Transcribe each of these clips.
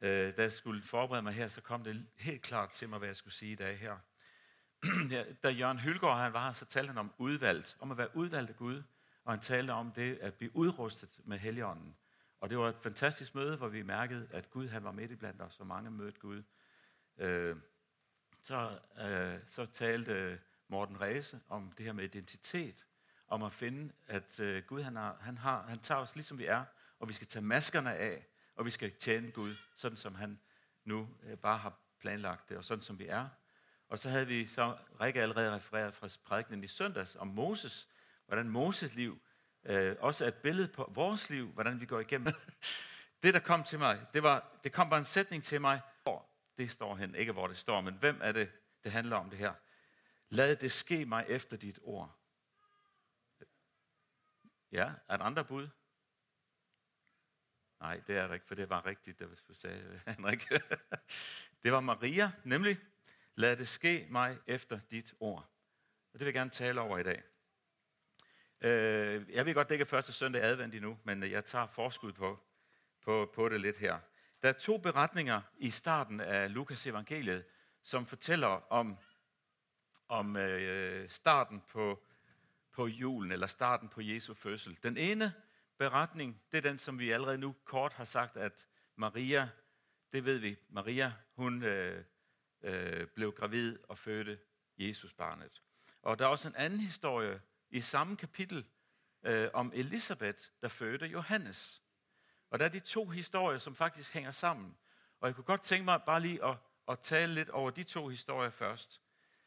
Da jeg skulle forberede mig her, så kom det helt klart til mig, hvad jeg skulle sige i dag her. Da Jørgen Hylgaard han var her, så talte han om udvalgt, om at være udvalgt af Gud, og han talte om det at blive udrustet med Helligånden. Og det var et fantastisk møde, hvor vi mærkede, at Gud han var midt i blandt os, og mange mødte Gud. Så talte Morten Ræse om det her med identitet, om at finde, at Gud han tager os ligesom vi er, og vi skal tage maskerne af, og vi skal tjene Gud, sådan som han nu bare har planlagt det, og sådan som vi er. Og så havde vi så Rikke allerede refereret fra prædikenen i søndags om Moses, hvordan Moses liv også er et billede på vores liv, hvordan vi går igennem. Det, der kom til mig, det kom bare en sætning til mig, det står hen, ikke hvor det står, men hvem er det, det handler om det her? Lad det ske mig efter dit ord. Ja, er der andre bud? Nej, det er der ikke, for det var rigtigt, det du sagde, Henrik. Det var Maria, nemlig, lad det ske mig efter dit ord. Og det vil jeg gerne tale over i dag. Jeg ved godt, det ikke er første søndag advent endnu, men jeg tager forskud på det lidt her. Der er 2 beretninger i starten af Lukas evangeliet, som fortæller om starten på julen, eller starten på Jesu fødsel. Den ene beretning, det er den, som vi allerede nu kort har sagt, at Maria, det ved vi, Maria, hun blev gravid og fødte Jesusbarnet. Og der er også en anden historie i samme kapitel om Elisabeth, der fødte Johannes. Og der er de 2 historier, som faktisk hænger sammen. Og jeg kunne godt tænke mig bare lige at tale lidt over de 2 historier først.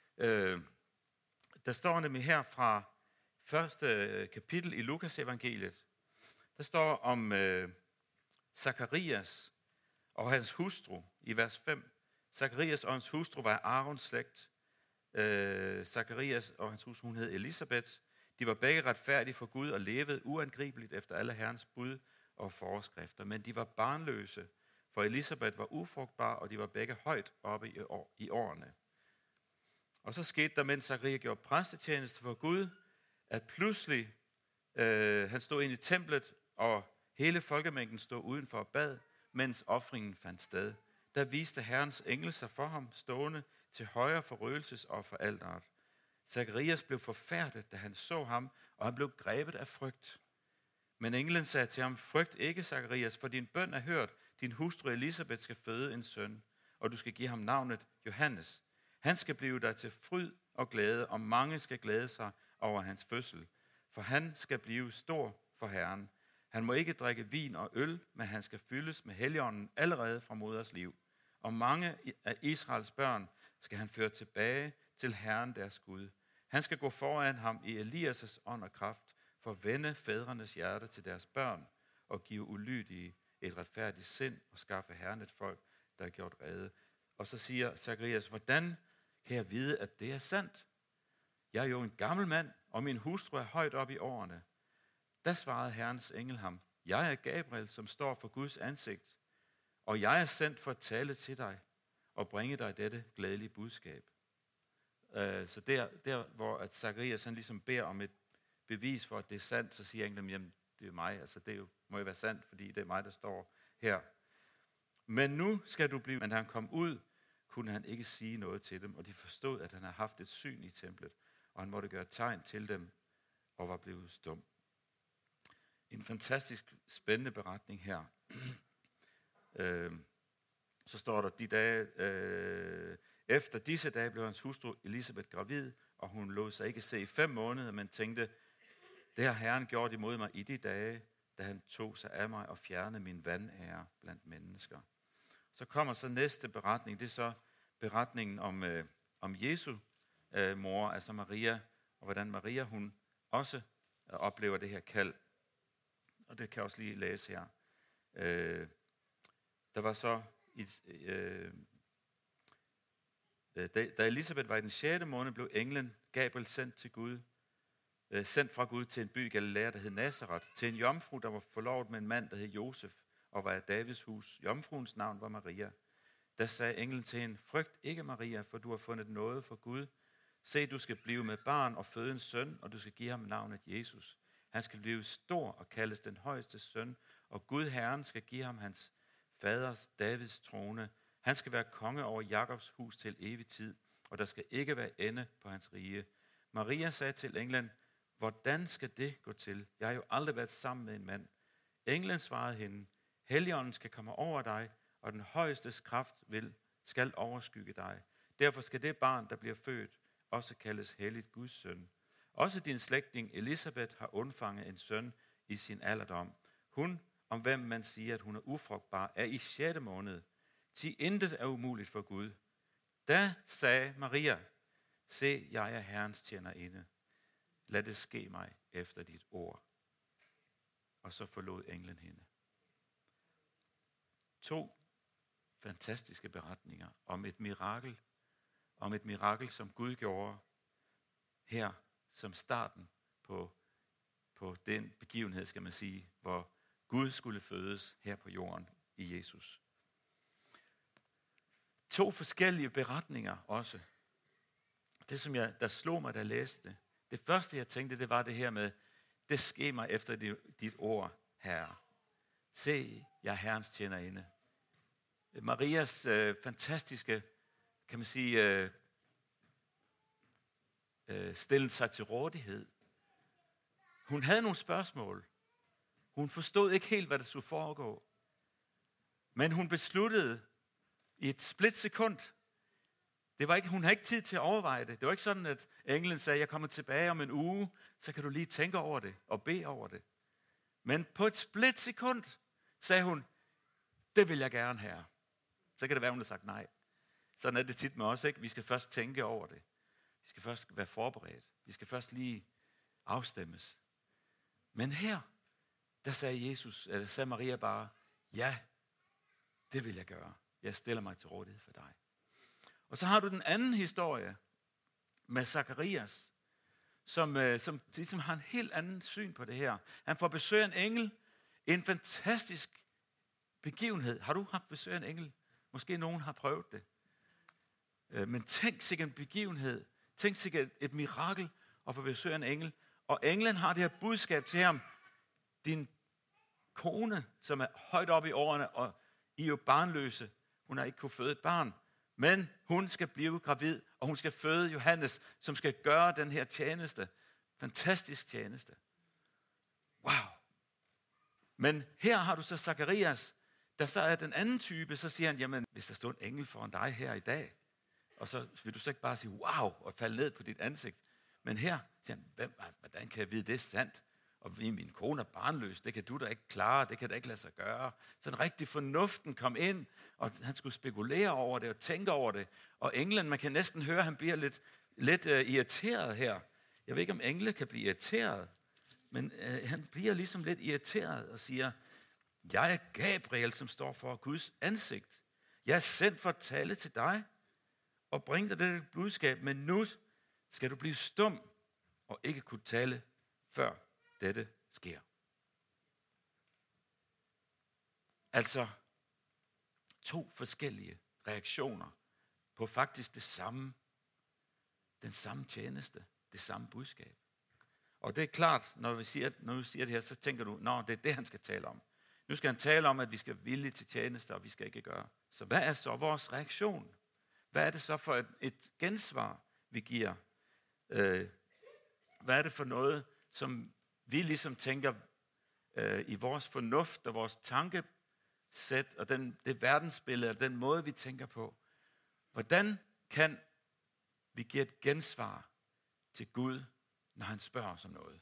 Der står nemlig her fra første kapitel i Lukas evangeliet. Der står om Zakarias og hans hustru i vers 5. Zakarias og hans hustru var af Arons slægt. Zakarias og hans hustru, hun hed Elisabeth. De var begge retfærdige for Gud og levede uangribeligt efter alle Herrens bud og forskrifter. Men de var barnløse, for Elisabeth var ufrugtbar, og de var begge højt oppe i årene. Og så skete der, mens Zakaria gjorde præstetjeneste for Gud, at pludselig han stod ind i templet, og hele folkemængden stod udenfor og bad, mens ofringen fandt sted. Der viste Herrens engel sig for ham, stående til højre for røgelsesofferalteret. Zakarias blev forfærdet, da han så ham, og han blev grebet af frygt. Men englen sagde til ham, frygt ikke, Zakarias, for din bøn er hørt. Din hustru Elisabeth skal føde en søn, og du skal give ham navnet Johannes. Han skal blive dig til fryd og glæde, og mange skal glæde sig over hans fødsel. For han skal blive stor for Herren. Han må ikke drikke vin og øl, men han skal fyldes med Helligånden allerede fra moders liv. Og mange af Israels børn skal han føre tilbage til Herren deres Gud. Han skal gå foran ham i Elias' ånd og kraft, for at vende fædrenes hjerte til deres børn og give ulydige et retfærdigt sind og skaffe Herren et folk, der er gjort rede. Og så siger Zakarias, hvordan kan jeg vide, at det er sandt? Jeg er jo en gammel mand, og min hustru er højt op i årene. Da svarede Herrens engel ham, jeg er Gabriel, som står for Guds ansigt, og jeg er sendt for at tale til dig og bringe dig dette glædelige budskab. Så der hvor at Zakarias han ligesom beder om et bevis for, at det er sandt, så siger englen, jamen det er mig, altså det må jo være sandt, fordi det er mig, der står her. Men nu skal du blive, men da han kom ud, kunne han ikke sige noget til dem, og de forstod, at han havde haft et syn i templet, og han måtte gøre tegn til dem, og var blevet stum. En fantastisk spændende beretning her. Så står der, de dage, efter disse dage blev hans hustru Elisabeth gravid, og hun lod sig ikke se i 5 måneder, men tænkte, det har Herren gjort imod mig i de dage, da han tog sig af mig og fjernede min vanære blandt mennesker. Så kommer så næste beretning, det er så beretningen om Jesu mor, altså Maria, og hvordan Maria hun også oplever det her kald. Og det kan jeg også lige læse her. Der var så, da Elisabeth var i den 6. måned, blev englen Gabriel sendt fra Gud til en by i Galilea, der hed Nazareth, til en jomfru, der var forlovet med en mand, der hed Josef, og var af Davids hus. Jomfruens navn var Maria. Der sagde englen til hende, frygt ikke Maria, for du har fundet noget for Gud. Se, du skal blive med barn og føde en søn, og du skal give ham navnet Jesus. Han skal blive stor og kaldes den højeste søn, og Gud Herren skal give ham hans faders Davids trone. Han skal være konge over Jakobs hus til evig tid, og der skal ikke være ende på hans rige. Maria sagde til englen, hvordan skal det gå til? Jeg har jo aldrig været sammen med en mand. Englen svarede hende, Helligånden skal komme over dig, og den højestes kraft skal overskygge dig. Derfor skal det barn, der bliver født, også kaldes helligt Guds søn. Også din slægtning Elisabeth har undfanget en søn i sin alderdom. Hun, om hvem man siger, at hun er ufrugtbar, er i 6. måned. Til intet er umuligt for Gud. Da sagde Maria, se, jeg er Herrens tjenerinde. Lad det ske mig efter dit ord. Og så forlod englen hende. 2 fantastiske beretninger om et mirakel, som Gud gjorde her som starten på den begivenhed, skal man sige, hvor Gud skulle fødes her på jorden i Jesus. 2 forskellige beretninger også. Det, som der slog mig, da jeg læste det første, jeg tænkte, det var det her med, det sker mig efter dit ord, Herre. Se, jeg er Herrens tjenerinde. Marias fantastiske, kan man sige, stillede sig til rådighed. Hun havde nogle spørgsmål. Hun forstod ikke helt, hvad der skulle foregå. Men hun besluttede i et splitsekund. Hun havde ikke tid til at overveje det. Det var ikke sådan, at englen sagde, jeg kommer tilbage om en uge, så kan du lige tænke over det og bede over det. Men på et splitsekund sagde hun, det vil jeg gerne, Herre. Så kan det være, hun har sagt nej. Sådan er det tit med os, ikke? Vi skal først tænke over det. Vi skal først være forberedt. Vi skal først lige afstemmes. Men her, der sagde Maria bare, ja, det vil jeg gøre. Jeg stiller mig til rådighed for dig. Og så har du den anden historie med Zakarias, som ligesom har en helt anden syn på det her. Han får besøg af en engel. En fantastisk begivenhed. Har du haft besøg af en engel? Måske nogen har prøvet det. Men tænk sikkert en begivenhed. Tænk sikkert et mirakel at få besøg af en engel. Og englen har det her budskab til ham. Din kone, som er højt oppe i årene, og I er jo barnløse. Hun har ikke kunnet føde et barn. Men hun skal blive gravid, og hun skal føde Johannes, som skal gøre den her tjeneste. Fantastisk tjeneste. Wow. Men her har du så Zakarias, der så er den anden type, så siger han, jamen, hvis der stod en engel foran dig her i dag, og så vil du så ikke bare sige, wow, og falde ned på dit ansigt. Men her siger han, hvordan kan jeg vide, det er sandt? Og min kone er barnløs, det kan du da ikke klare, det kan da ikke lade sig gøre. Så en rigtig fornuften kom ind, og han skulle spekulere over det og tænke over det. Og englen, man kan næsten høre, han bliver lidt irriteret her. Jeg ved ikke, om engle kan blive irriteret, men han bliver ligesom lidt irriteret og siger, jeg er Gabriel, som står for Guds ansigt. Jeg er sendt for at tale til dig og bringe dig dette budskab, men nu skal du blive stum og ikke kunne tale, før dette sker. Altså 2 forskellige reaktioner på faktisk den samme tjeneste, det samme budskab. Og det er klart, når vi siger det her, så tænker du, det er det, han skal tale om. Nu skal han tale om, at vi skal villige til tjeneste, og vi skal ikke gøre. Så hvad er så vores reaktion? Hvad er det så for et gensvar, vi giver? Hvad er det for noget, som vi ligesom tænker i vores fornuft og vores tankesæt og det verdensbillede og den måde, vi tænker på? Hvordan kan vi give et gensvar til Gud, når han spørger os om noget?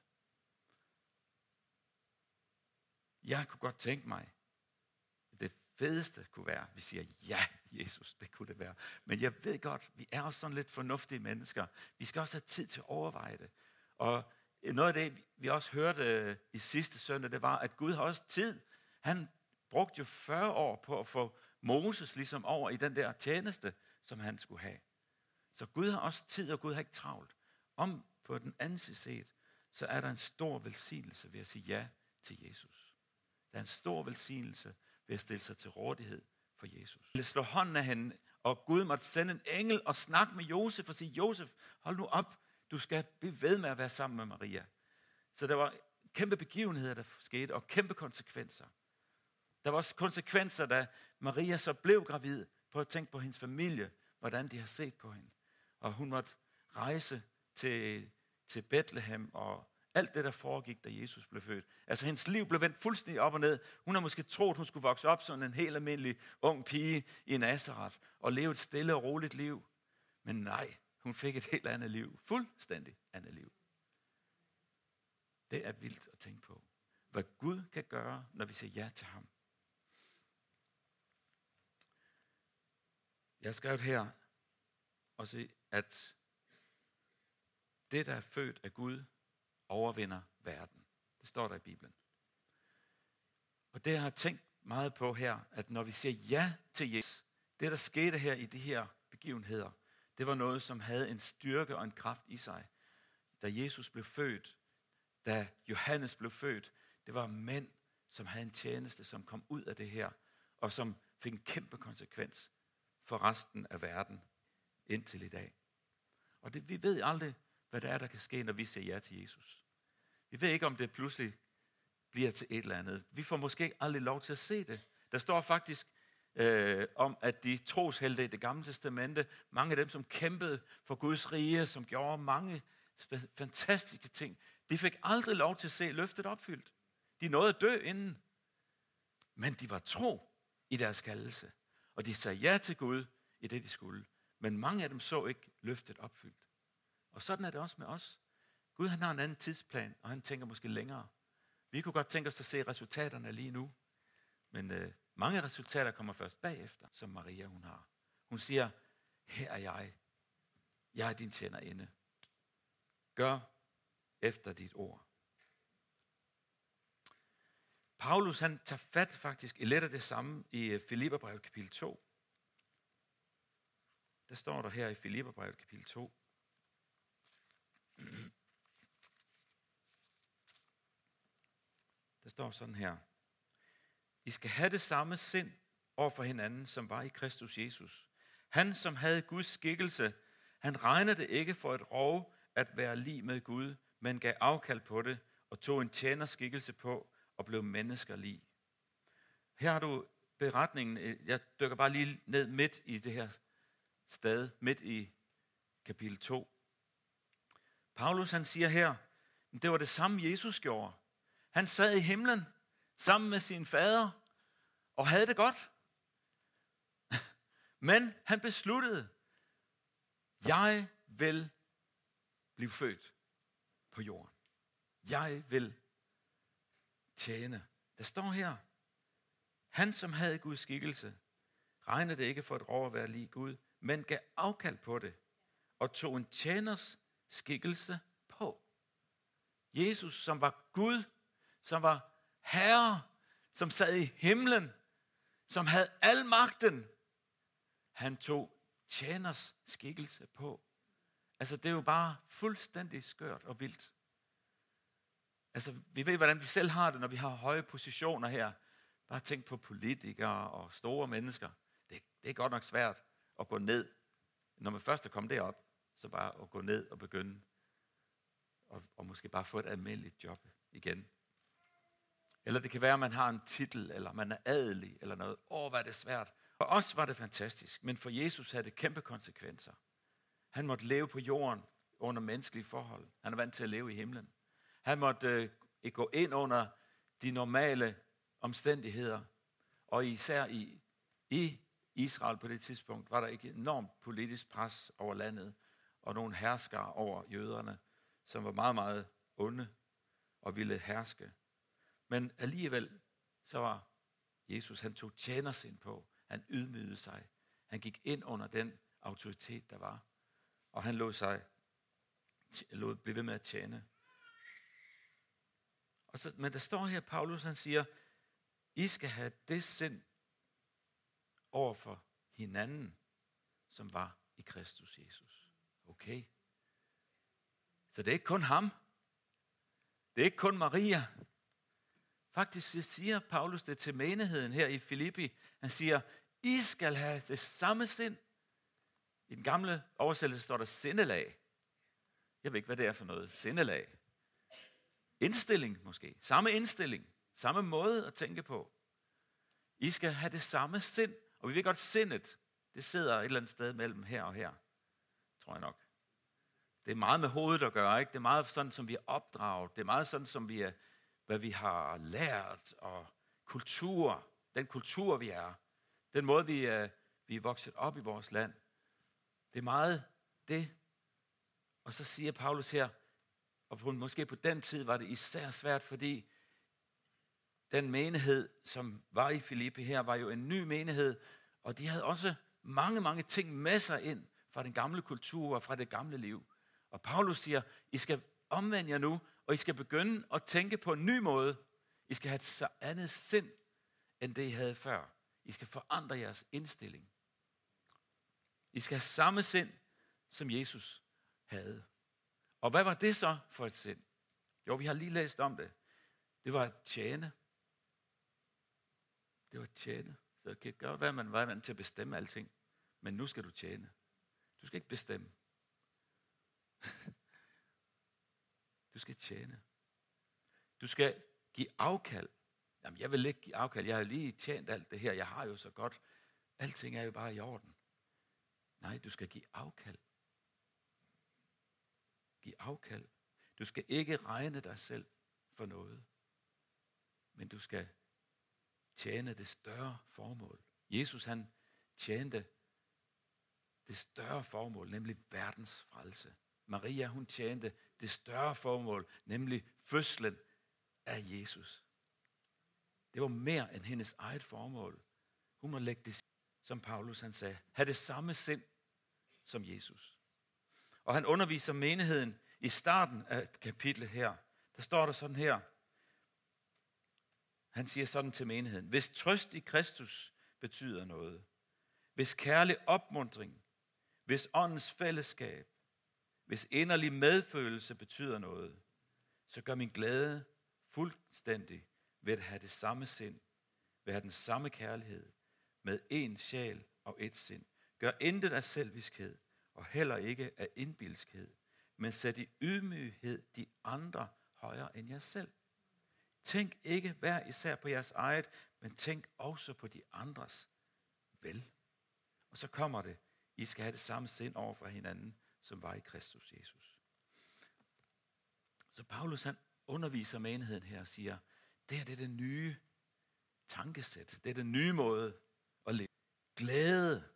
Jeg kunne godt tænke mig, det fedeste kunne være, vi siger, ja, Jesus, det kunne det være. Men jeg ved godt, vi er også sådan lidt fornuftige mennesker. Vi skal også have tid til at overveje det. Og noget af det, vi også hørte i sidste søndag, det var, at Gud har også tid. Han brugte jo 40 år på at få Moses ligesom over i den der tjeneste, som han skulle have. Så Gud har også tid, og Gud har ikke travlt. Om på den anden side set, så er der en stor velsignelse ved at sige ja til Jesus. Der er en stor velsignelse ved at stille sig til rådighed for Jesus. Eller slå hånden af hende, og Gud måtte sende en engel og snakke med Josef og sige, Josef, hold nu op, du skal blive ved med at være sammen med Maria. Så der var kæmpe begivenheder, der skete, og kæmpe konsekvenser. Der var også konsekvenser, da Maria så blev gravid. Prøv at tænke på hendes familie, hvordan de har set på hende. Og hun måtte rejse til Bethlehem og alt det, der foregik, da Jesus blev født. Altså hendes liv blev vendt fuldstændig op og ned. Hun har måske troet, hun skulle vokse op som en helt almindelig ung pige i Nazaret og leve et stille og roligt liv. Men nej, hun fik et helt andet liv. Fuldstændig andet liv. Det er vildt at tænke på, hvad Gud kan gøre, når vi siger ja til ham. Jeg har skrevet her også, at det, der er født af Gud, overvinder verden. Det står der i Bibelen. Og det, jeg har tænkt meget på her, at når vi siger ja til Jesus, det, der skete her i de her begivenheder, det var noget, som havde en styrke og en kraft i sig. Da Jesus blev født, da Johannes blev født, det var mænd, som havde en tjeneste, som kom ud af det her, og som fik en kæmpe konsekvens for resten af verden indtil i dag. Og vi ved aldrig, hvad det er, der kan ske, når vi siger ja til Jesus. Vi ved ikke, om det pludselig bliver til et eller andet. Vi får måske aldrig lov til at se det. Der står faktisk om, at de troshelte i Det Gamle Testamente, mange af dem, som kæmpede for Guds rige, som gjorde mange fantastiske ting, de fik aldrig lov til at se løftet opfyldt. De nåede at dø inden. Men de var tro i deres kaldelse. Og de sagde ja til Gud i det, de skulle. Men mange af dem så ikke løftet opfyldt. Og sådan er det også med os. Gud han har en anden tidsplan, og han tænker måske længere. Vi kunne godt tænke os at se resultaterne lige nu. Men mange resultater kommer først bagefter, som Maria hun har. Hun siger, her er jeg. Jeg er din tjenerinde. Gør efter dit ord. Paulus han tager fat faktisk i lidt af det samme i Filipperbrevet kapitel 2. Der står der her i Filipperbrevet kapitel 2. Der står sådan her. I skal have det samme sind over for hinanden, som var i Kristus Jesus. Han, som havde Guds skikkelse, han regnede det ikke for et rov at være lig med Gud, men gav afkald på det og tog en tjenerskikkelse på og blev menneskerlig. Her har du beretningen. Jeg dykker bare lige ned midt i det her sted, midt i kapitel 2. Paulus han siger her, det var det samme Jesus gjorde. Han sad i himlen sammen med sin fader og havde det godt. Men han besluttede, jeg vil blive født på jorden. Jeg vil tjene. Der står her, han som havde Guds skikkelse, regnede det ikke for et rov at være lig Gud, men gav afkald på det og tog en tjeners skikkelse på. Jesus, som var Gud, som var Herre, som sad i himlen, som havde al magten, han tog tjeners skikkelse på. Altså, det er jo bare fuldstændig skørt og vildt. Altså, vi ved, hvordan vi selv har det, når vi har høje positioner her. Bare tænk på politikere og store mennesker. Det er godt nok svært at gå ned. Når man først er kommet derop, så bare at gå ned og begynde og måske bare få et almindeligt job igen. Eller det kan være, at man har en titel, eller man er adelig, eller noget. Hvor er det svært. For os var det fantastisk, men for Jesus havde det kæmpe konsekvenser. Han måtte leve på jorden under menneskelige forhold. Han er vant til at leve i himlen. Han måtte gå ind under de normale omstændigheder. Og især i Israel på det tidspunkt var der ikke enormt politisk pres over landet, og nogle herskere over jøderne, som var meget, meget onde og ville herske. Men alligevel så var Jesus, han tog tjenersind på. Han ydmygede sig. Han gik ind under den autoritet, der var. Og han blev ved med at tjene. Men der står her, Paulus, han siger, I skal have det sind over for hinanden, som var i Kristus Jesus. Okay? Så det er ikke kun ham. Det er ikke kun Maria. Faktisk siger Paulus det til menigheden her i Filippi. Han siger, I skal have det samme sind. I den gamle oversættelse står der sindelag. Jeg ved ikke, hvad det er for noget. Sindelag. Indstilling måske. Samme indstilling. Samme måde at tænke på. I skal have det samme sind. Og vi ved godt, sindet, det sidder et eller andet sted mellem her og her, tror jeg nok. Det er meget med hovedet at gøre, ikke? Det er meget sådan, som vi er opdraget. Det er meget sådan, som vi er, hvad vi har lært, og kultur, den kultur, vi er. Den måde, vi er vokset op i vores land. Det er meget det. Og så siger Paulus her, og måske på den tid var det især svært, fordi den menighed, som var i Filippi her, var jo en ny menighed, og de havde også mange, mange ting med sig ind fra den gamle kultur og fra det gamle liv. Og Paulus siger, I skal omvende jer nu, og I skal begynde at tænke på en ny måde. I skal have et andet sind, end det I havde før. I skal forandre jeres indstilling. I skal have samme sind, som Jesus havde. Og hvad var det så for et sind? Jo, vi har lige læst om det. Det var at tjene. Det var at tjene. Så det kan godt være, at man var vant til at bestemme alting. Men nu skal du tjene. Du skal ikke bestemme. Du skal tjene. Du skal give afkald. Jamen, jeg vil ikke give afkald. Jeg har lige tjent alt det her. Jeg har jo så godt. Alting er jo bare i orden. Nej, du skal give afkald. Giv afkald. Du skal ikke regne dig selv for noget. Men du skal tjene det større formål. Jesus, han tjente det større formål, nemlig verdens frelse. Maria, hun tjente det større formål, nemlig fødslen af Jesus. Det var mere end hendes eget formål. Hun må lægge det, som Paulus han sagde, have det samme sind som Jesus. Og han underviser menigheden i starten af kapitlet her. Der står der sådan her. Han siger sådan til menigheden. Hvis trøst i Kristus betyder noget, hvis kærlig opmuntring, hvis åndens fællesskab, hvis inderlig medfølelse betyder noget, så gør min glæde fuldstændig ved at have det samme sind, ved at have den samme kærlighed, med én sjæl og ét sind. Gør intet af selviskhed, og heller ikke af indbilskhed, men sæt i ydmyghed de andre højere end jer selv. Tænk ikke hver især på jeres eget, men tænk også på de andres vel. Og så kommer det, I skal have det samme sind over for hinanden, som var i Kristus Jesus. Så Paulus han underviser menigheden her og siger, det her det er det nye tankesæt, det er den nye måde at leve. Glæde,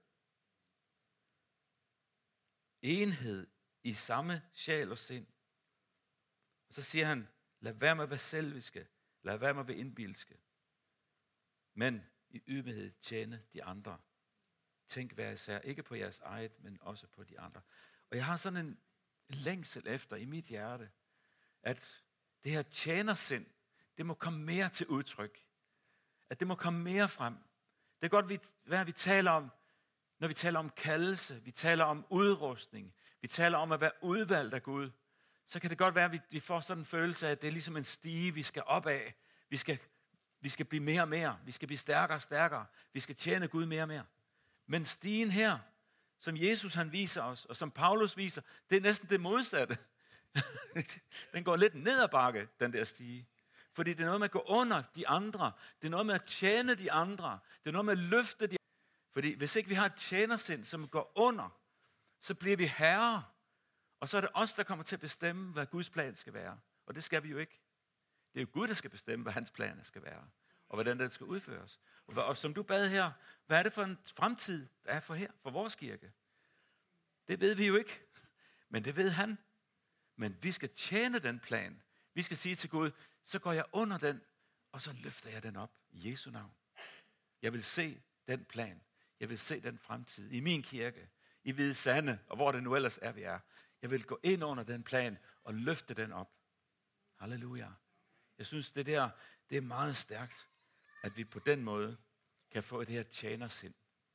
enhed i samme sjæl og sind. Og så siger han, lad være med at være selviske, lad være med at være indbilske, men i ydmyghed tjene de andre. Tænk hver især, ikke på jeres eget, men også på de andre. Og jeg har sådan en længsel efter i mit hjerte, at det her tjenersind, det må komme mere til udtryk. At det må komme mere frem. Det er godt, hvad vi taler om, når vi taler om kaldelse, vi taler om udrustning, vi taler om at være udvalgt af Gud, så kan det godt være, at vi får sådan en følelse af, at det er ligesom en stige, vi skal op af. Vi skal blive mere og mere. Vi skal blive stærkere og stærkere. Vi skal tjene Gud mere og mere. Men stigen her, som Jesus han viser os, og som Paulus viser, det er næsten det modsatte. Den går lidt ned ad bakke, den der stige. Fordi det er noget med at gå under de andre. Det er noget med at tjene de andre. Det er noget med at løfte de andre. Fordi hvis ikke vi har et tjenersind, som går under, så bliver vi herrer. Og så er det os, der kommer til at bestemme, hvad Guds plan skal være. Og det skal vi jo ikke. Det er jo Gud, der skal bestemme, hvad hans planer skal være. Og hvordan den skal udføres. Og som du bad her, hvad er det for en fremtid, der er for vores kirke? Det ved vi jo ikke. Men det ved han. Men vi skal tjene den plan. Vi skal sige til Gud, så går jeg under den, og så løfter jeg den op i Jesu navn. Jeg vil se den plan. Jeg vil se den fremtid i min kirke, i Hvide Sande, og hvor det nu ellers er, vi er. Jeg vil gå ind under den plan og løfte den op. Halleluja. Jeg synes, det er meget stærkt, at vi på den måde kan få det her tjenersind.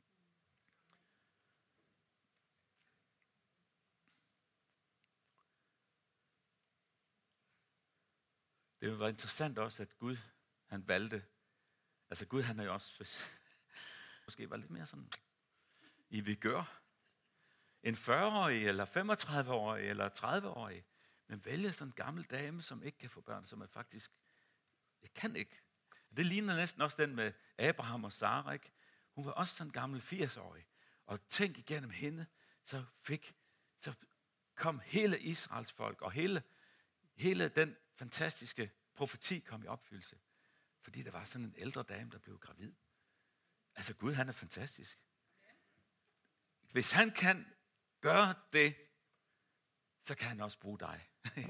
Det var interessant også, at Gud, han valgte, altså Gud, han er jo også, måske var lidt mere sådan i vigør, en 40-årig, eller 35-årig, eller 30-årig, men vælge sådan en gammel dame, som ikke kan få børn, som er faktisk, jeg kan ikke. Det ligner næsten også den med Abraham og Sara, ikke? Hun var også sådan en gammel 80-årig. Og tænk igennem hende, så kom hele Israels folk, og hele den fantastiske profeti kom i opfyldelse. Fordi der var sådan en ældre dame, der blev gravid. Altså Gud, han er fantastisk. Hvis han kan gøre det, så kan han også bruge dig.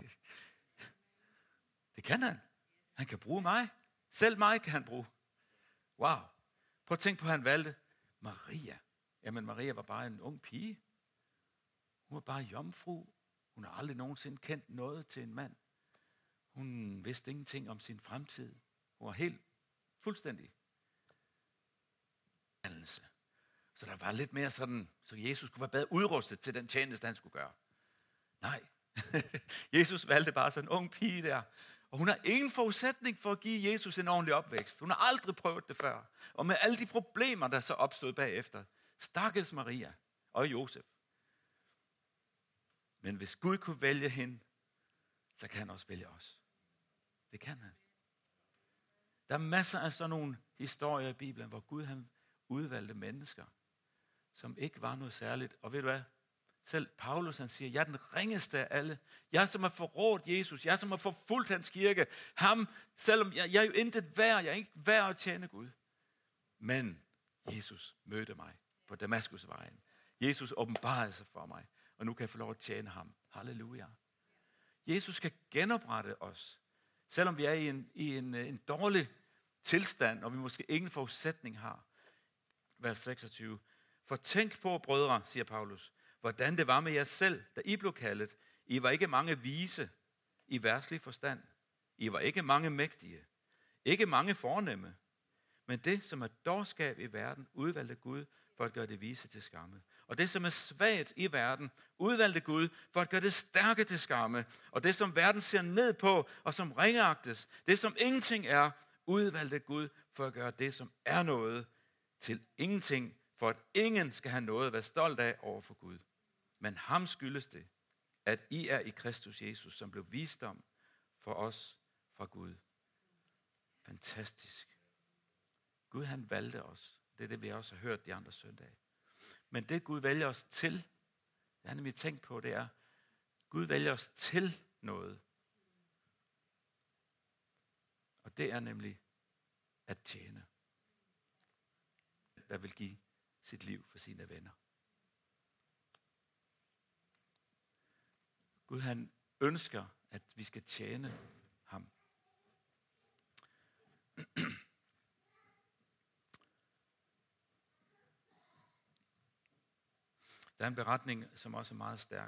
Det kan han. Han kan bruge mig. Selv mig kan han bruge. Wow. Prøv at tænke på, at han valgte Maria. Jamen Maria var bare en ung pige. Hun var bare jomfru. Hun har aldrig nogensinde kendt noget til en mand. Hun vidste ingenting om sin fremtid. Hun var helt fuldstændig. Så der var lidt mere sådan, så Jesus kunne være bedre udrustet til den tjeneste, han skulle gøre. Nej. Jesus valgte bare sådan en ung pige der. Og hun har ingen forudsætning for at give Jesus en ordentlig opvækst. Hun har aldrig prøvet det før. Og med alle de problemer, der så opstod bagefter. Stakkels Maria og Josef. Men hvis Gud kunne vælge hende, så kan han også vælge os. Det kan han. Der er masser af sådan nogle historier i Bibelen, hvor Gud han udvalgte mennesker, som ikke var noget særligt. Og ved du hvad? Selv Paulus han siger, jeg er den ringeste af alle. Jeg som har forrådt Jesus. Jeg som har forfulgt hans kirke. Ham, selvom jeg er jo intet værd. Jeg er ikke værd at tjene Gud. Men Jesus mødte mig på Damaskusvejen. Jesus åbenbarede sig for mig. Og nu kan jeg få lov at tjene ham. Halleluja. Jesus skal genoprette os. Selvom vi er i en dårlig tilstand, og vi måske ingen forudsætning har. Vers 26. For tænk på, brødre, siger Paulus, hvordan det var med jer selv, da I blev kaldet. I var ikke mange vise i verdslig forstand. I var ikke mange mægtige. Ikke mange fornemme. Men det, som er dårskab i verden, udvalgte Gud for at gøre det vise til skamme. Og det, som er svagt i verden, udvalgte Gud for at gøre det stærke til skamme. Og det, som verden ser ned på, og som ringeagtes, det, som ingenting er, udvalgte Gud for at gøre det, som er noget, til ingenting, for at ingen skal have noget at være stolt af over for Gud. Men ham skyldes det, at I er i Kristus Jesus, som blev visdom for os fra Gud. Fantastisk. Gud han valgte os. Det er det, vi også har hørt de andre søndage. Men det Gud vælger os til, jeg har nemlig tænkt på, det er, Gud vælger os til noget. Og det er nemlig at tjene. Der vil give sit liv for sine venner. Gud han ønsker, at vi skal tjene ham. Der er en beretning, som også er meget stærk.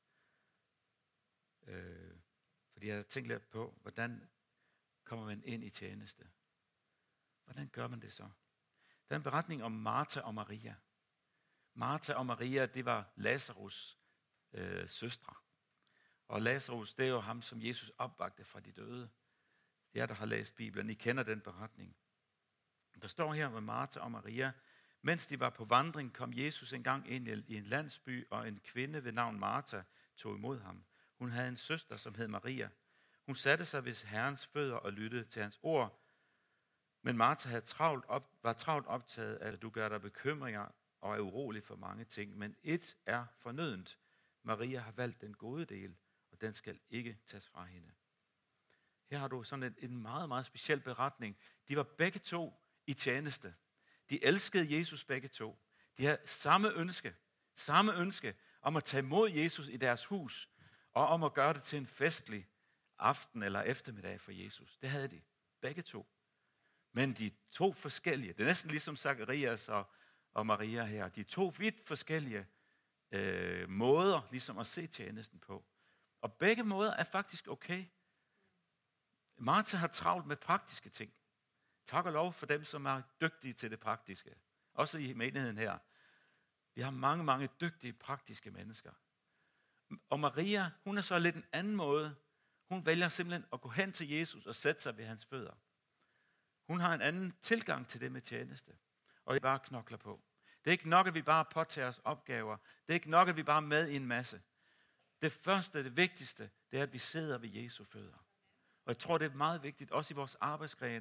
Fordi jeg har tænkt lidt på, hvordan kommer man ind i tjeneste? Hvordan gør man det så? Der er en beretning om Martha og Maria. Martha og Maria, det var Lazarus søstre. Og Lazarus, det er jo ham, som Jesus opvagte fra de døde. Jeg, der har læst Bibelen, I kender den beretning. Der står her med Martha og Maria. Mens de var på vandring, kom Jesus engang ind i en landsby, og en kvinde ved navn Martha tog imod ham. Hun havde en søster, som hed Maria. Hun satte sig ved Herrens fødder og lyttede til hans ord. Men Martha var travlt optaget af, at du gør dig bekymringer og er urolig for mange ting. Men et er fornødent. Maria har valgt den gode del, og den skal ikke tages fra hende. Her har du sådan en meget, meget speciel beretning. De var begge to i tjeneste. De elskede Jesus begge to. De havde samme ønske om at tage imod Jesus i deres hus, og om at gøre det til en festlig aften eller eftermiddag for Jesus. Det havde de, begge to. Men de to forskellige, det er næsten ligesom Zacharias og Maria her, de to vidt forskellige måder ligesom at se tjenesten på. Og begge måder er faktisk okay. Martha har travlt med praktiske ting. Tak og lov for dem, som er dygtige til det praktiske. Også i menigheden her. Vi har mange, mange dygtige, praktiske mennesker. Og Maria, hun er så lidt en anden måde. Hun vælger simpelthen at gå hen til Jesus og sætte sig ved hans fødder. Hun har en anden tilgang til det med tjeneste. Og det bare knokler på. Det er ikke nok, at vi bare påtager os opgaver. Det er ikke nok, at vi bare er med i en masse. Det første, det vigtigste, det er, at vi sidder ved Jesu fødder. Og jeg tror, det er meget vigtigt, også i vores arbejdsgrene,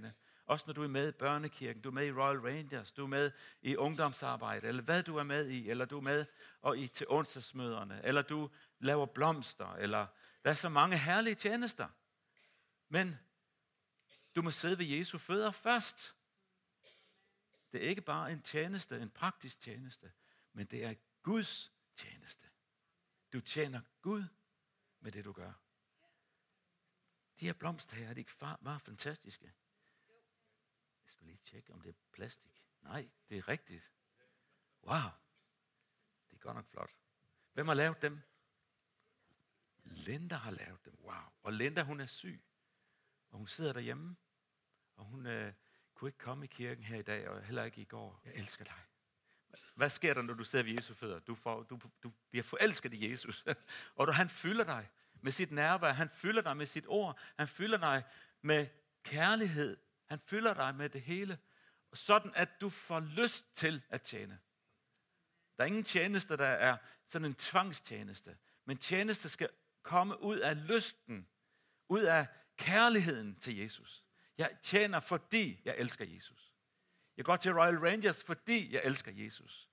Også når du er med i børnekirken, du er med i Royal Rangers, du er med i ungdomsarbejde, eller hvad du er med i, eller du er med til onsdagsmøderne, eller du laver blomster, eller der er så mange herlige tjenester. Men du må sidde ved Jesu fødder først. Det er ikke bare en tjeneste, en praktisk tjeneste, men det er Guds tjeneste. Du tjener Gud med det, du gør. De her blomster her, er de ikke bare fantastiske? Jeg skal lige tjekke, om det er plastik. Nej, det er rigtigt. Wow, det er godt nok flot. Hvem har lavet dem? Linda har lavet dem. Wow. Og Linda, hun er syg. Og hun sidder derhjemme. Og hun kunne ikke komme i kirken her i dag, og heller ikke i går. Jeg elsker dig. Hvad sker der, når du sidder ved Jesu fødder? Du bliver forelsket i Jesus. Og han fylder dig med sit nærvær. Han fylder dig med sit ord. Han fylder dig med kærlighed. Han fylder dig med det hele. Sådan, at du får lyst til at tjene. Der er ingen tjeneste, der er sådan en tvangstjeneste. Men tjeneste skal komme ud af lysten. Ud af kærligheden til Jesus. Jeg tjener, fordi jeg elsker Jesus. Jeg går til Royal Rangers, fordi jeg elsker Jesus.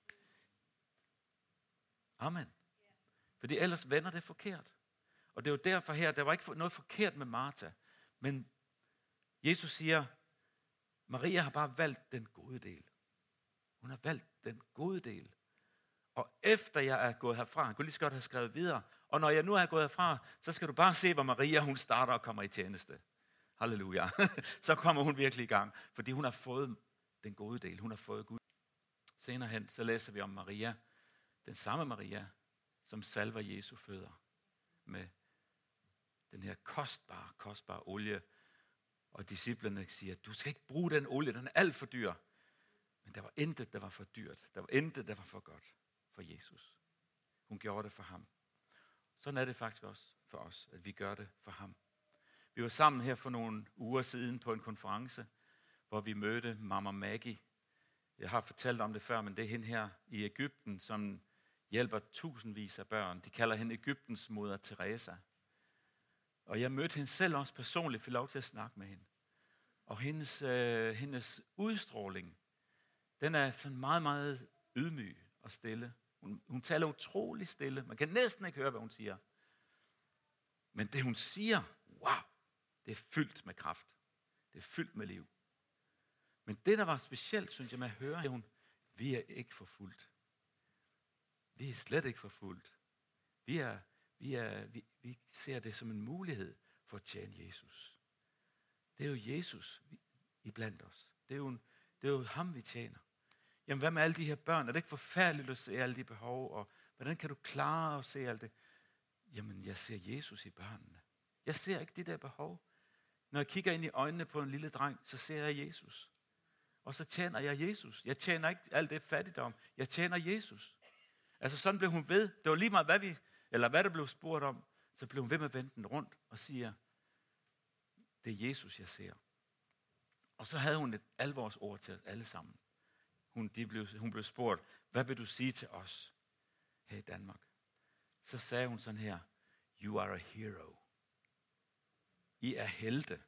Amen. Fordi ellers vender det forkert. Og det er jo derfor her, der var ikke noget forkert med Martha. Men Jesus siger, Maria har bare valgt den gode del. Hun har valgt den gode del. Og efter jeg er gået herfra, jeg kunne lige så godt have skrevet videre, og når jeg nu er gået herfra, så skal du bare se, hvor Maria hun starter og kommer i tjeneste. Halleluja. Så kommer hun virkelig i gang, fordi hun har fået den gode del. Hun har fået Gud. Senere hen, så læser vi om Maria, den samme Maria, som salver Jesu fødder med den her kostbare olie. Og disciplene siger, du skal ikke bruge den olie, den er alt for dyr. Men der var intet, der var for dyrt. Der var intet, der var for godt for Jesus. Hun gjorde det for ham. Sådan er det faktisk også for os, at vi gør det for ham. Vi var sammen her for nogle uger siden på en konference, hvor vi mødte Mama Maggie. Jeg har fortalt om det før, men det er hende her i Egypten, som hjælper tusindvis af børn. De kalder hende Egyptens moder Teresa. Og jeg mødte hende selv også personligt, fik lov til at snakke med hende. Og hendes udstråling, den er sådan meget, meget ydmyg og stille. Hun taler utrolig stille. Man kan næsten ikke høre, hvad hun siger. Men det, hun siger, wow, det er fyldt med kraft. Det er fyldt med liv. Men det, der var specielt, synes jeg, med at høre, er, vi er ikke forfulgt. Vi er slet ikke forfulgt. Vi ser det som en mulighed for at tjene Jesus. Det er jo Jesus iblandt os. Det er jo ham, vi tjener. Jamen, hvad med alle de her børn? Er det ikke forfærdeligt at se alle de behov? Og hvordan kan du klare at se alt det? Jamen, jeg ser Jesus i børnene. Jeg ser ikke de der behov. Når jeg kigger ind i øjnene på en lille dreng, så ser jeg Jesus. Og så tjener jeg Jesus. Jeg tjener ikke alt det fattigdom. Jeg tjener Jesus. Altså sådan blev hun ved. Det var lige meget, hvad der blev spurgt om. Så blev hun ved med at vende den rundt og siger, det er Jesus, jeg ser. Og så havde hun et alvorsord til os alle sammen. Hun blev spurgt, hvad vil du sige til os her i Danmark? Så sagde hun sådan her, you are a hero. I er helte.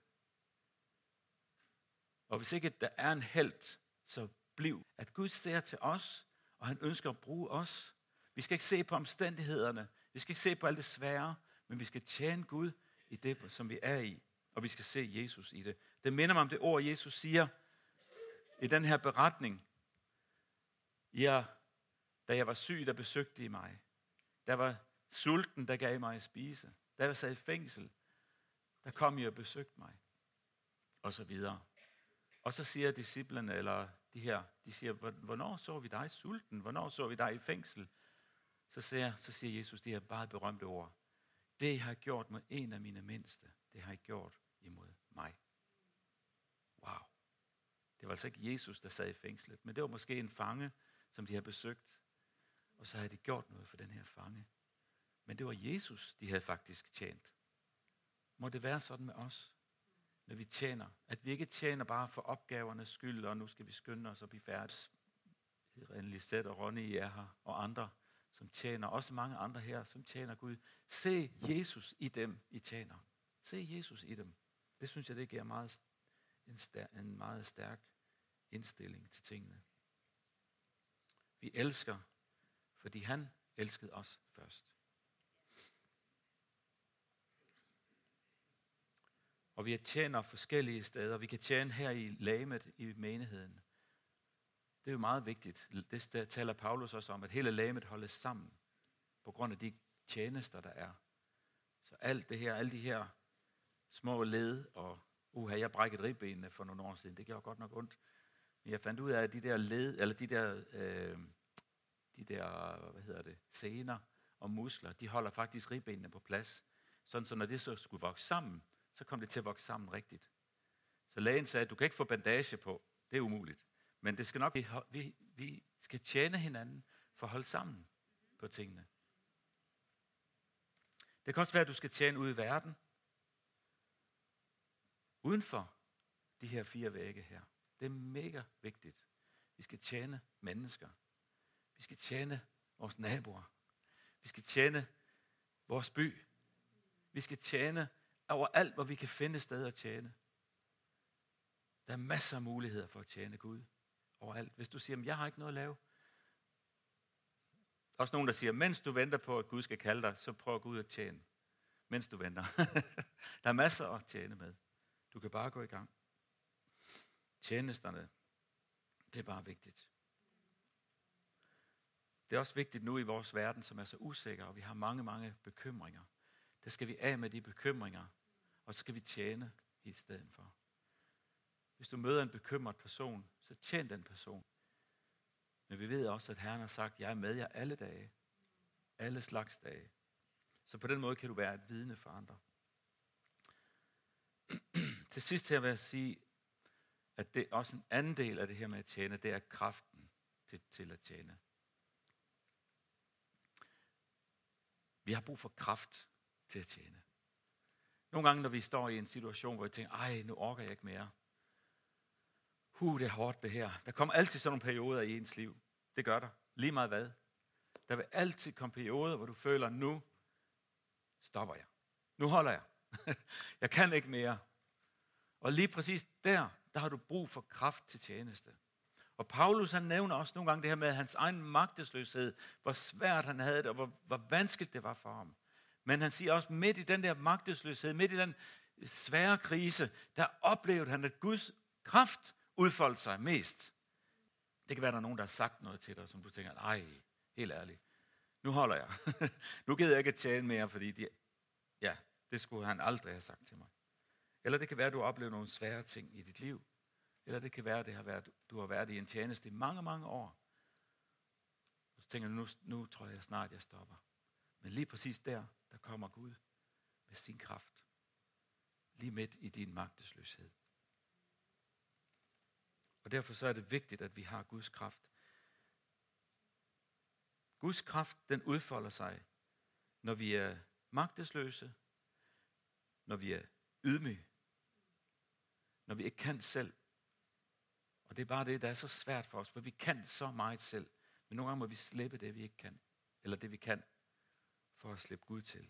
Og hvis ikke der er en helt, så bliv. At Gud ser til os, og han ønsker at bruge os. Vi skal ikke se på omstændighederne. Vi skal ikke se på alt det svære, men vi skal tjene Gud i det, som vi er i. Og vi skal se Jesus i det. Det minder mig om det ord, Jesus siger i den her beretning. Ja, da jeg var syg, der besøgte I mig. Der var sulten, der gav mig at spise. Da jeg sad i fængsel, der kom I og besøgte mig. Og så videre. Og så siger disciplene, eller de siger, hvornår så vi dig sulten? Hvornår så vi dig i fængsel? Så siger Jesus, det er bare et berømte ord. Det I har gjort mod en af mine mindste, det har I gjort imod mig. Wow. Det var altså ikke Jesus, der sad i fængslet, men det var måske en fange, som de havde besøgt. Og så havde de gjort noget for den her fange. Men det var Jesus, de havde faktisk tjent. Må det være sådan med os, når vi tjener? At vi ikke tjener bare for opgavernes skyld, og nu skal vi skynde os og blive færdige. Lisette og Ronny, I er her, og andre, som tjener. Også mange andre her, som tjener Gud. Se Jesus i dem, I tjener. Se Jesus i dem. Det synes jeg, det giver meget en meget stærk indstilling til tingene. Vi elsker, fordi han elskede os først. Og vi tjener forskellige steder. Vi kan tjene her i legemet i menigheden. Det er jo meget vigtigt. Det taler Paulus også om, at hele legemet holdes sammen på grund af de tjenester, der er. Så alt det her, alle de her små led, og jeg brækkede ribbenene for nogle år siden. Det gjorde godt nok ondt. Men jeg fandt ud af, at de der led, eller de der sener og muskler, de holder faktisk ribbenene på plads. Sådan så når det så skulle vokse sammen, så kom det til at vokse sammen rigtigt. Så lægen sagde, at du kan ikke få bandage på. Det er umuligt. Men det skal nok, vi skal tjene hinanden for at holde sammen på tingene. Det kan også være, at du skal tjene ude i verden. Uden for de her 4 vægge her. Det er mega vigtigt. Vi skal tjene mennesker. Vi skal tjene vores naboer. Vi skal tjene vores by. Vi skal tjene overalt, hvor vi kan finde steder at tjene. Der er masser af muligheder for at tjene Gud overalt. Hvis du siger, jeg har ikke noget at lave. Også nogen, der siger, mens du venter på, at Gud skal kalde dig, så prøv Gud at tjene. Mens du venter. Der er masser at tjene med. Du kan bare gå i gang. Tjenesterne, det er bare vigtigt. Det er også vigtigt nu i vores verden, som er så usikker, og vi har mange, mange bekymringer. Der skal vi af med de bekymringer, og så skal vi tjene i stedet for. Hvis du møder en bekymret person, så tjen den person. Men vi ved også, at Herren har sagt, jeg er med jer alle dage. Alle slags dage. Så på den måde kan du være et vidne for andre. Til sidst her vil jeg sige, at det er også en anden del af det her med at tjene, det er kraften til at tjene. Vi har brug for kraft til at tjene. Nogle gange, når vi står i en situation, hvor vi tænker, nu orker jeg ikke mere. Det er hårdt det her. Der kommer altid sådan nogle perioder i ens liv. Det gør der. Lige meget hvad. Der vil altid komme perioder, hvor du føler, nu stopper jeg. Nu holder jeg. Jeg kan ikke mere. Og lige præcis der har du brug for kraft til tjeneste. Og Paulus han nævner også nogle gange det her med hans egen magtesløshed, hvor svært han havde det, og hvor vanskeligt det var for ham. Men han siger også, midt i den der magtesløshed, midt i den svære krise, der oplevede han, at Guds kraft udfoldte sig mest. Det kan være, der er nogen, der har sagt noget til dig, som du tænker, helt ærligt, nu holder jeg. Nu gider jeg ikke at tjene mere, fordi det skulle han aldrig have sagt til mig. Eller det kan være, at du har oplevet nogle svære ting i dit liv. Eller det kan være, at du har været i en tjeneste i mange, mange år. Og så tænker du, nu tror jeg snart, jeg stopper. Men lige præcis der kommer Gud med sin kraft. Lige midt i din magtesløshed. Og derfor så er det vigtigt, at vi har Guds kraft. Guds kraft, den udfolder sig, når vi er magtesløse, når vi er ydmyge, når vi ikke kan selv. Og det er bare det, der er så svært for os, for vi kan så meget selv. Men nogle gange må vi slippe det, vi ikke kan, eller det vi kan, for at slippe Gud til.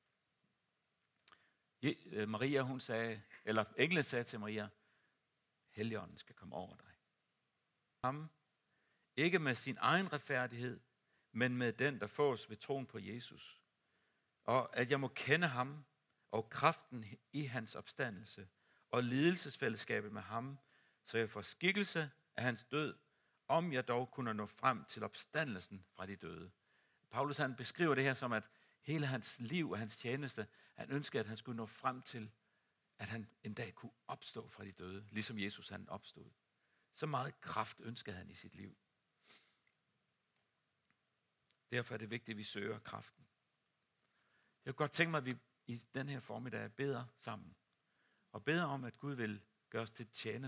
Maria, englen sagde til Maria, Helligånden skal komme over dig. Ham, ikke med sin egen retfærdighed, men med den, der fås ved troen på Jesus. Og at jeg må kende ham og kraften i hans opstandelse og lidelsesfællesskabet med ham, så jeg får skikkelse af hans død, om jeg dog kunne nå frem til opstandelsen fra de døde. Paulus han beskriver det her som, at hele hans liv og hans tjeneste, han ønskede, at han skulle nå frem til, at han en dag kunne opstå fra de døde, ligesom Jesus han opstod. Så meget kraft ønskede han i sit liv. Derfor er det vigtigt, at vi søger kraften. Jeg kunne godt tænke mig, at vi i den her formiddag beder sammen. Og beder om, at Gud vil gøre os til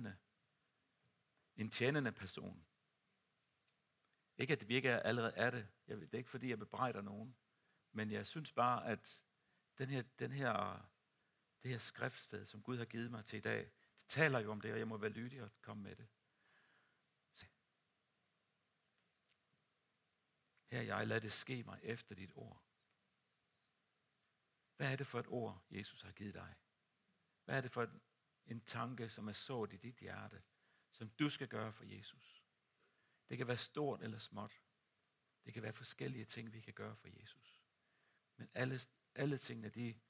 en tjenende person. Ikke at vi ikke allerede er det. Det er ikke fordi, jeg bebrejder nogen. Men jeg synes bare, at det her skriftsted, som Gud har givet mig til i dag, det taler jo om det, og jeg må være lydig og komme med det. Her jeg, lad det ske mig efter dit ord. Hvad er det for et ord, Jesus har givet dig? Hvad er det for en tanke, som er sået i dit hjerte, som du skal gøre for Jesus. Det kan være stort eller småt. Det kan være forskellige ting, vi kan gøre for Jesus. Men alle tingene,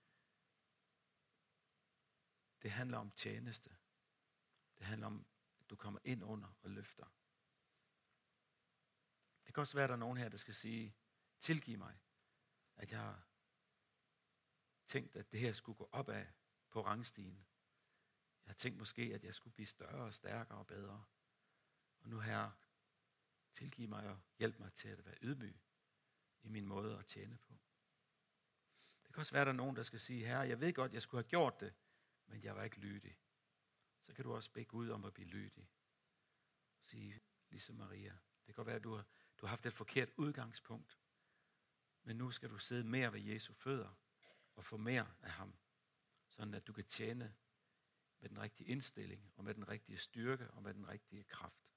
det handler om tjeneste. Det handler om, at du kommer ind under og løfter. Det kan også være, at der er nogen her, der skal sige, tilgiv mig, at jeg har tænkt, at det her skulle gå opad på rangstigen. Jeg har tænkt måske, at jeg skulle blive større og stærkere og bedre. Og nu her, tilgiv mig og hjælp mig til at være ydmyg i min måde at tjene på. Det kan også være, at der er nogen, der skal sige, herre, jeg ved godt, at jeg skulle have gjort det, men jeg var ikke lydig. Så kan du også bede Gud om at blive lydig. Sige, ligesom Maria, det kan godt være, at du har haft et forkert udgangspunkt, men nu skal du sidde mere ved Jesu fødder og få mere af ham, sådan at du kan tjene med den rigtige indstilling, og med den rigtige styrke, og med den rigtige kraft.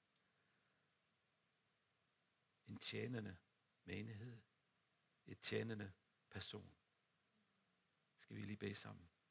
En tjenende menighed, et tjenende person. Skal vi lige bede sammen?